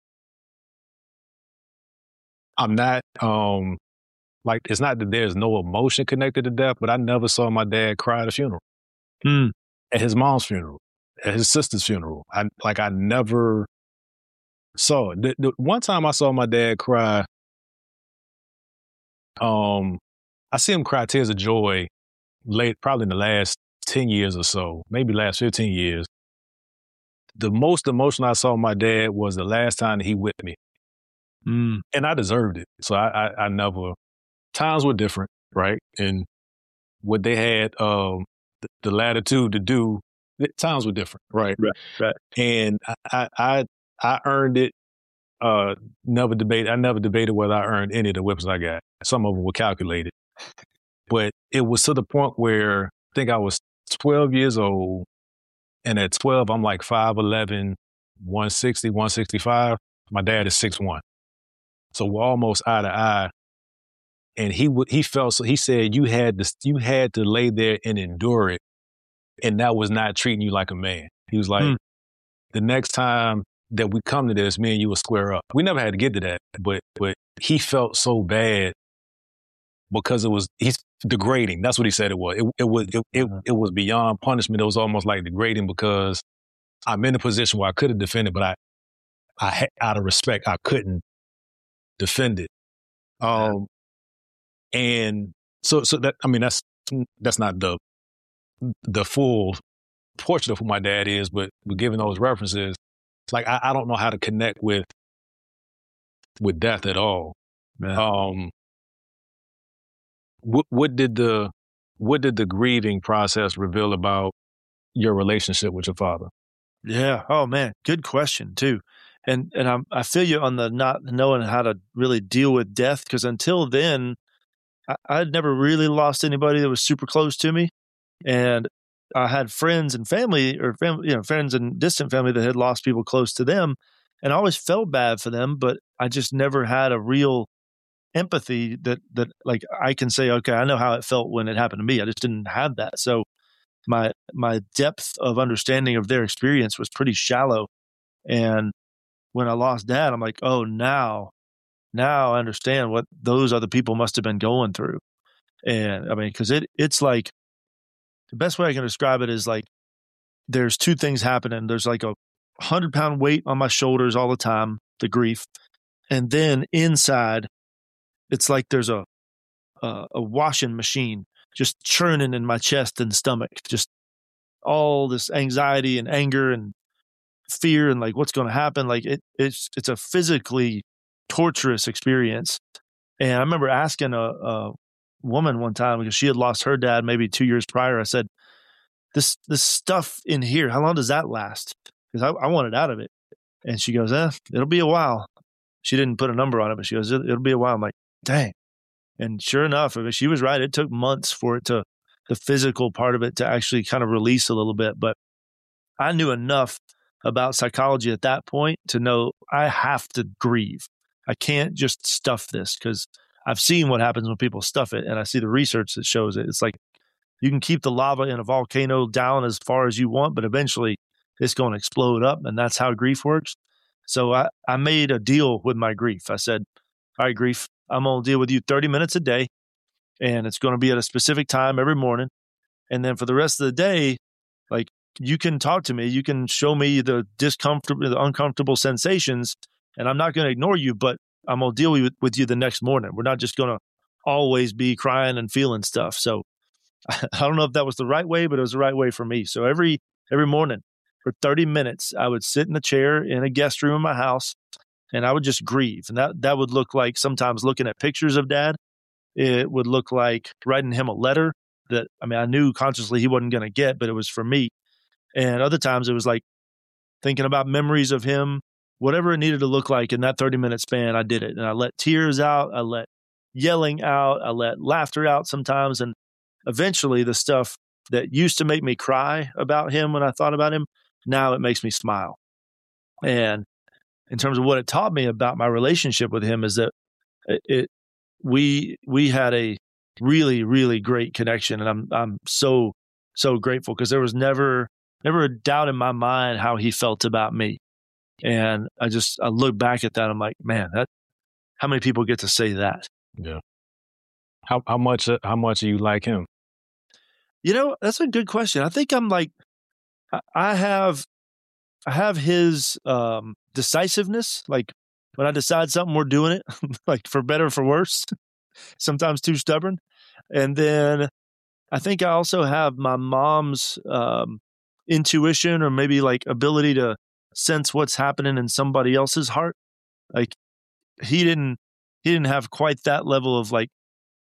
I'm not, um, like, it's not that there's no emotion connected to death, but I never saw my dad cry at a funeral. Hmm. At his mom's funeral, at his sister's funeral. I like, I never saw it. The, the one time I saw my dad cry, um, I see him cry tears of joy late, probably in the last ten years or so, maybe last fifteen years. the most emotion I saw my dad was the last time that he whipped me. Mm. And I deserved it. So I, I, I never, times were different, right? And what they had um, the, the latitude to do, times were different, right? Right, right. And I, I, I earned it. Uh, never debate. I never debated whether I earned any of the whips I got. Some of them were calculated, but it was to the point where I think I was twelve years old, and at twelve, I'm like five eleven, one sixty, one sixty-five. My dad is six one, so we're almost eye to eye. And he would, he felt so. He said you had to, you had to lay there and endure it, and that was not treating you like a man. He was like, hmm. the next time that we come to this, me and you will square up. We never had to get to that, but but he felt so bad because it was he's degrading. That's what he said it was. It it was it, it, it was beyond punishment. It was almost like degrading because I'm in a position where I could have defended, but I I out of respect I couldn't defend it. Um, and so so that I mean that's that's not the the full portrait of who my dad is, but but given those references. Like I, I don't know how to connect with with death at all. Yeah. Um, what what did the what did the grieving process reveal about your relationship with your father? Yeah. Oh man, good question too. And and I'm, I feel you on the not knowing how to really deal with death because until then, I, I'd never really lost anybody that was super close to me, and I had friends and family or family, you know, friends and distant family that had lost people close to them. And I always felt bad for them, but I just never had a real empathy that, that like I can say, okay, I know how it felt when it happened to me. I just didn't have that. So my, my depth of understanding of their experience was pretty shallow. And when I lost dad, I'm like, oh, now, now I understand what those other people must have been going through. And I mean, cause it, it's like, the best way I can describe it is like there's two things happening. There's like a hundred pound weight on my shoulders all the time, the grief. And then inside, it's like there's a, a, a washing machine just churning in my chest and stomach, just all this anxiety and anger and fear and like what's going to happen. Like it, it's, it's a physically torturous experience. And I remember asking a, a woman one time because she had lost her dad maybe two years prior. I said, this, this stuff in here, how long does that last? Because I, I wanted out of it. And she goes, eh, it'll be a while. She didn't put a number on it, but she goes, it'll be a while. I'm like, dang. And sure enough, I mean, she was right. It took months for it to, the physical part of it to actually kind of release a little bit. But I knew enough about psychology at that point to know I have to grieve. I can't just stuff this because I've seen what happens when people stuff it, and I see the research that shows it. It's like you can keep the lava in a volcano down as far as you want, but eventually it's going to explode up, and that's how grief works. So I, I made a deal with my grief. I said, all right, grief, I'm going to deal with you thirty minutes a day, and it's going to be at a specific time every morning. And then for the rest of the day, like you can talk to me, you can show me the discomfort, the uncomfortable sensations, and I'm not going to ignore you, but I'm going to deal with, with you the next morning. We're not just going to always be crying and feeling stuff. So I don't know if that was the right way, but it was the right way for me. So every every morning for thirty minutes, I would sit in a chair in a guest room in my house, and I would just grieve. And that, that would look like sometimes looking at pictures of dad. It would look like writing him a letter that, I mean, I knew consciously he wasn't going to get, but it was for me. And other times it was like thinking about memories of him. Whatever it needed to look like in that thirty minute span, I did it. And I let tears out. I let yelling out. I let laughter out sometimes. And eventually the stuff that used to make me cry about him when I thought about him, now it makes me smile. And in terms of what it taught me about my relationship with him is that it, it we, we had a really, really great connection. And I'm, I'm so, so grateful because there was never, never a doubt in my mind how he felt about me. And I just, I look back at that. I'm like, man, that, how many people get to say that? Yeah. How, how much, how much do you like him? You know, that's a good question. I think I'm like, I have, I have his um, decisiveness. Like when I decide something, we're doing it, like for better or for worse, sometimes too stubborn. And then I think I also have my mom's um, intuition or maybe like ability to sense what's happening in somebody else's heart. Like he didn't, he didn't have quite that level of like,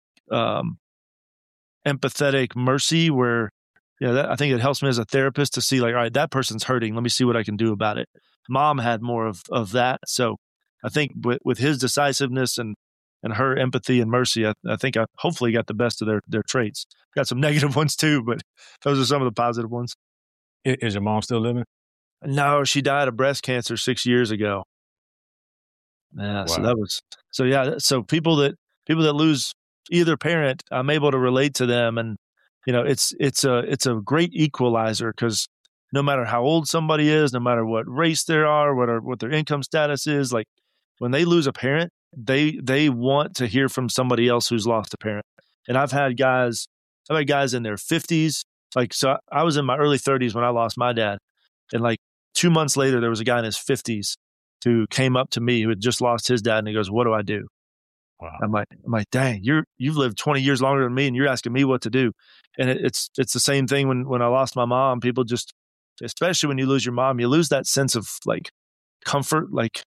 um, empathetic mercy where, you know, that, I think it helps me as a therapist to see like, all right, that person's hurting. Let me see what I can do about it. Mom had more of, of that. So I think with, with his decisiveness and, and her empathy and mercy, I, I think I hopefully got the best of their, their traits. Got some negative ones too, but those are some of the positive ones. Is your mom still living? No, she died of breast cancer six years ago. Yeah, wow. So that was, so yeah, so people that, people that lose either parent, I'm able to relate to them. And, you know, it's, it's a, it's a great equalizer because no matter how old somebody is, no matter what race they are, what are, what their income status is, like when they lose a parent, they, they want to hear from somebody else who's lost a parent. And I've had guys, I've had guys in their fifties. Like, so I was in my early thirties when I lost my dad. And like two months later, there was a guy in his fifties who came up to me who had just lost his dad. And he goes, "What do I do?" Wow. I'm like, I'm like, dang, you're, you've lived twenty years longer than me and you're asking me what to do. And it, it's, it's the same thing when, when I lost my mom. People just, especially when you lose your mom, you lose that sense of like comfort. Like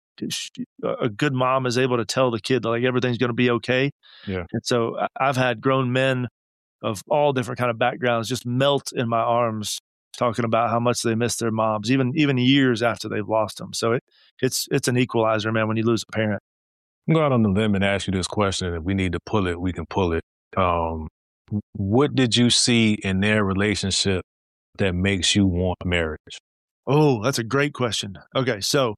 a good mom is able to tell the kid that like everything's going to be okay. Yeah. And so I've had grown men of all different kind of backgrounds just melt in my arms talking about how much they miss their moms, even, even years after they've lost them. So it, it's, it's an equalizer, man, when you lose a parent. I'm going out on the limb and ask you this question. If we need to pull it, we can pull it. Um, what did you see in their relationship that makes you want marriage? Oh, that's a great question. Okay. So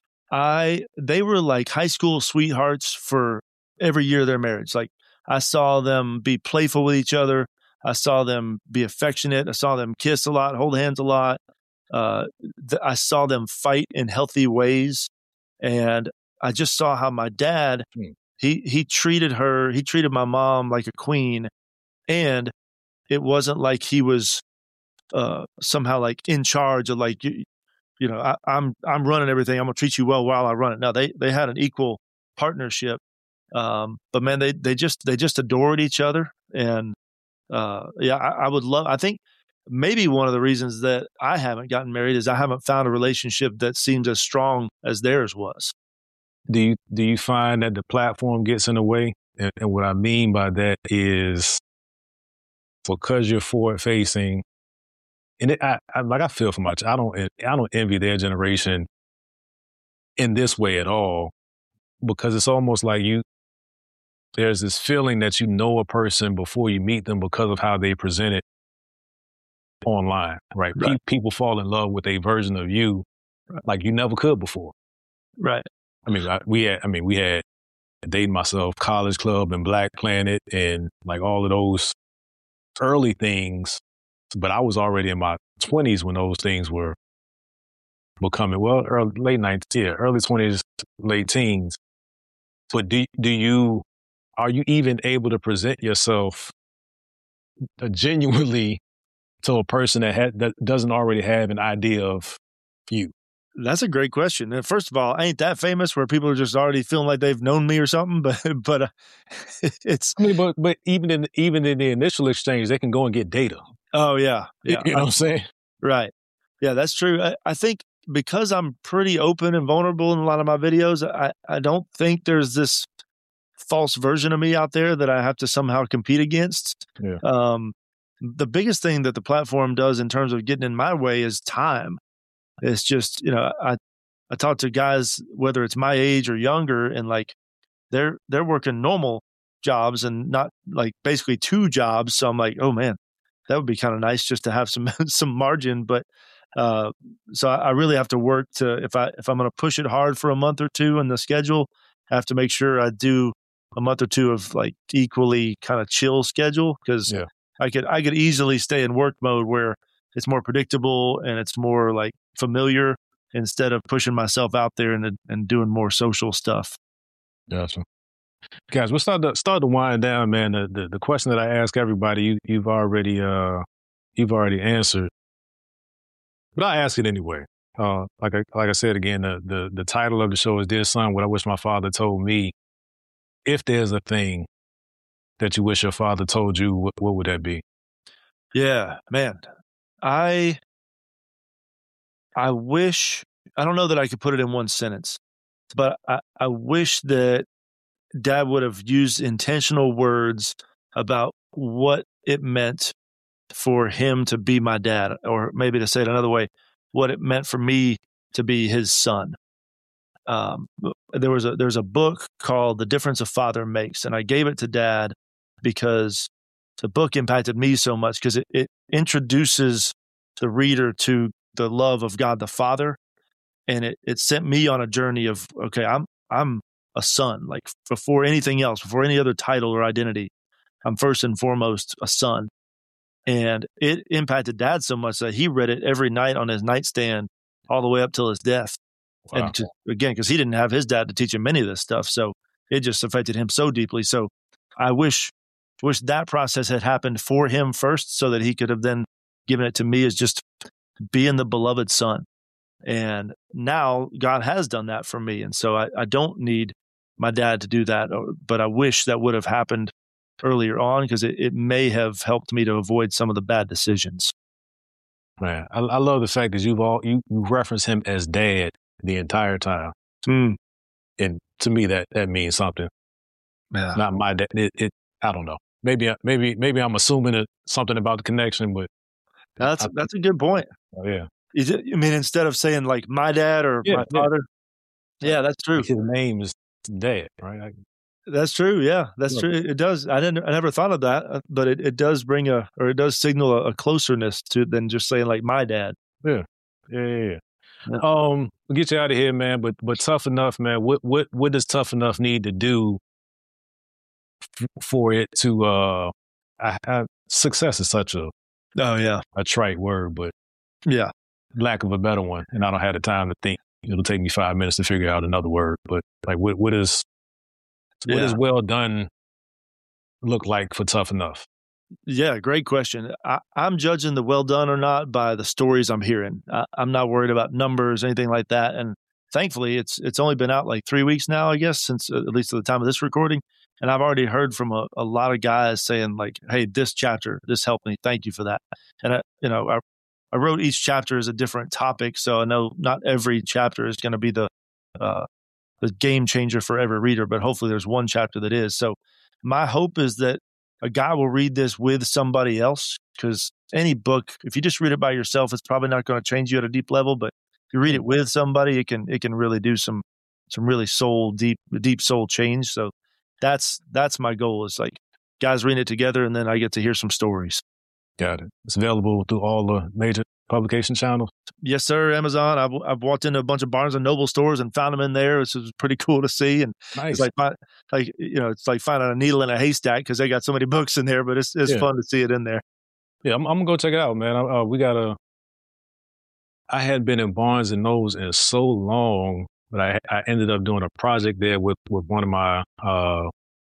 I, they were like high school sweethearts for every year of their marriage. Like I saw them be playful with each other. I saw them be affectionate. I saw them kiss a lot, hold hands a lot. Uh, th- I saw them fight in healthy ways. And I just saw how my dad, hmm. he, he treated her, he treated my mom like a queen. And it wasn't like he was uh, somehow like in charge of like, you, you know, I, I'm, I'm running everything. I'm going to treat you well while I run it. No, they, they had an equal partnership. Um, but man, they, they just, they just adored each other. And uh, yeah, I, I would love, I think maybe one of the reasons that I haven't gotten married is I haven't found a relationship that seems as strong as theirs was. Do you, do you find that the platform gets in the way? And, and what I mean by that is because you're forward facing, and it, I, I like I feel for much. I don't I don't envy their generation in this way at all, because it's almost like you. There's this feeling that you know a person before you meet them because of how they present it online, right? right. Pe- people fall in love with a version of you right. like you never could before, right? I mean, I, we had, I mean, we had Dating Myself, College Club, and Black Planet, and like all of those early things. But I was already in my twenties when those things were becoming, well, early, late nineties, yeah, early twenties, late teens. But do do you, are you even able to present yourself genuinely to a person that had, that doesn't already have an idea of you? That's a great question. And first of all, I ain't that famous where people are just already feeling like they've known me or something, but but uh, it's. I mean, but but even in even in the initial exchange, they can go and get data. Oh yeah, yeah. You know what I'm saying? Right. Yeah, that's true. I, I think because I'm pretty open and vulnerable in a lot of my videos, I I don't think there's this false version of me out there that I have to somehow compete against. Yeah. Um, the biggest thing that the platform does in terms of getting in my way is time. It's just, you know, I, I talk to guys, whether it's my age or younger, and like they're, they're working normal jobs and not like basically two jobs. So I'm like, oh man, that would be kind of nice just to have some, some margin. But, uh, so I, I really have to work to, if I, if I'm going to push it hard for a month or two in the schedule, I have to make sure I do a month or two of like equally kind of chill schedule. Cause yeah. I could, I could easily stay in work mode where it's more predictable and it's more like familiar instead of pushing myself out there and and doing more social stuff. Gotcha. Guys, we'll start to start to wind down, man. The, the the question that I ask everybody, you you've already uh you've already answered, but I ask it anyway. Uh, like I like I said again, the the the title of the show is "Dear Son, What I Wish My Father Told Me." If there's a thing that you wish your father told you, what, what would that be? Yeah, man. I I wish I don't know that I could put it in one sentence, but I, I wish that Dad would have used intentional words about what it meant for him to be my dad, or maybe to say it another way, what it meant for me to be his son. Um, there was a there's a book called The Difference a Father Makes, and I gave it to Dad because the book impacted me so much because it, it introduces the reader to the love of God the Father, and it it sent me on a journey of, okay, I'm I'm a son. Like, before anything else, before any other title or identity, I'm first and foremost a son. And it impacted Dad so much that he read it every night on his nightstand all the way up till his death. Wow. And to, again, because he didn't have his dad to teach him any of this stuff. So it just affected him so deeply. So I wish wish that process had happened for him first, so that he could have then given it to me as just being the beloved son. And now God has done that for me. And so I, I don't need my dad to do that, but I wish that would have happened earlier on, because it, it may have helped me to avoid some of the bad decisions. Man, I, I love the fact that you've all you, you reference him as dad the entire time. Mm. And to me, that that means something. Yeah. Not my dad. It, it I don't know. Maybe maybe maybe I'm assuming it, something about the connection, but that's I, that's a good point. Oh, yeah. Is it, I mean, instead of saying like my dad or yeah, my father. Yeah, yeah, that's true. His name is Dad, right? I, That's true. Yeah, that's yeah. true. It does. I didn't. I never thought of that, but it, it does bring a, or it does signal a, a closeness to than just saying like my dad. Yeah, yeah, yeah. yeah. Um, we'll get you out of here, man. But but Tough Enough, man. What what what does Tough Enough need to do f- for it to? Uh, I, I, success is such a oh yeah a trite word, but yeah, lack of a better one. And I don't have the time to think. It'll take me five minutes to figure out another word. But like, what what is What yeah. does well done look like for Tough Enough? Yeah, great question. I, I'm judging the well done or not by the stories I'm hearing. I, I'm not worried about numbers, anything like that. And thankfully, it's it's only been out like three weeks now, I guess, since uh, at least at the time of this recording. And I've already heard from a, a lot of guys saying like, "Hey, this chapter, this helped me. Thank you for that." And I, you know, I, I wrote each chapter as a different topic, so I know not every chapter is going to be the uh, the game changer for every reader, but hopefully there's one chapter that is. So my hope is that a guy will read this with somebody else, because any book, if you just read it by yourself, it's probably not going to change you at a deep level. But if you read it with somebody, it can it can really do some some really soul deep deep soul change. So that's that's my goal, is like guys reading it together, and then I get to hear some stories. Got it. It's available through all the major publication channels. Yes, sir. Amazon. I've I've walked into a bunch of Barnes and Noble stores and found them in there, which was pretty cool to see. And nice. It's like like you know, it's like finding a needle in a haystack because they got so many books in there. But it's it's yeah. fun to see it in there. Yeah, I'm, I'm gonna go check it out, man. Uh, we got a. I hadn't been in Barnes and Nobles in so long, but I I ended up doing a project there with with one of my uh,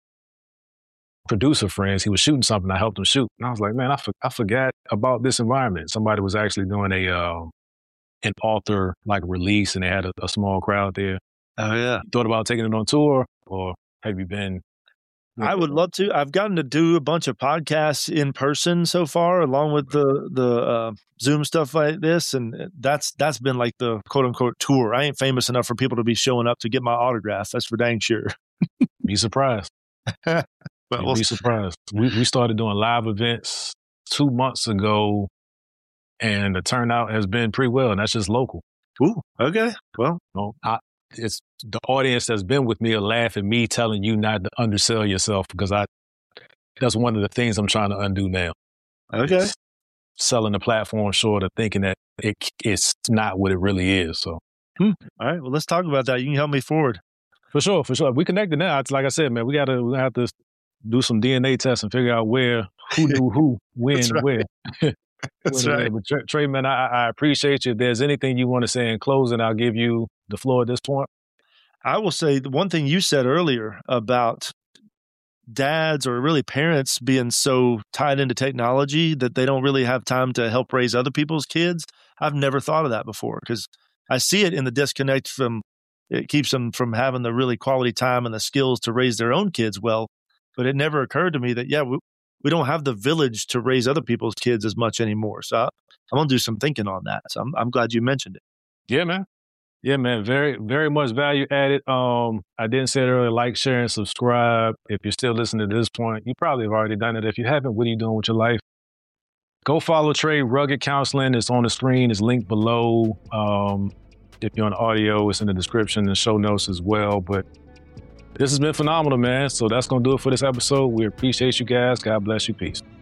producer friends. He was shooting something. I helped him shoot, and I was like, man, I for, I forgot about this environment. Somebody was actually doing a uh, an author like release, and they had a, a small crowd there. Oh yeah. You thought about taking it on tour, or have you been? I would love to. I've gotten to do a bunch of podcasts in person so far, along with the the uh, Zoom stuff like this, and that's that's been like the quote unquote tour. I ain't famous enough for people to be showing up to get my autograph. That's for dang sure. Be surprised. But we'll be surprised. We we started doing live events two months ago, and the turnout has been pretty well, and that's just local. Ooh, okay. Well, no, I, it's the audience that's been with me will laugh at me telling you not to undersell yourself, because I that's one of the things I'm trying to undo now. Okay. It's selling the platform short of thinking that it it's not what it really is. So, hmm. All right. Well, let's talk about that. You can help me forward. For sure, for sure. We connected now. It's like I said, man, we gotta we have to do some D N A tests and figure out where, who knew who, when, right. where. That's where right. But Trey, Trey, man, I, I appreciate you. If there's anything you want to say in closing, I'll give you the floor at this point. I will say the one thing you said earlier about dads, or really parents, being so tied into technology that they don't really have time to help raise other people's kids. I've never thought of that before, because I see it in the disconnect from, it keeps them from having the really quality time and the skills to raise their own kids well. But it never occurred to me that, yeah, we, we don't have the village to raise other people's kids as much anymore. So I, I'm going to do some thinking on that. So I'm, I'm glad you mentioned it. Yeah, man. Yeah, man, very, very much value added. Um, I didn't say it earlier, like, share, and subscribe. If you're still listening to this point, you probably have already done it. If you haven't, what are you doing with your life? Go follow Trey Rugged Counseling. It's on the screen. It's linked below. Um, if you're on audio, it's in the description and show notes as well. But this has been phenomenal, man. So that's going to do it for this episode. We appreciate you guys. God bless you. Peace.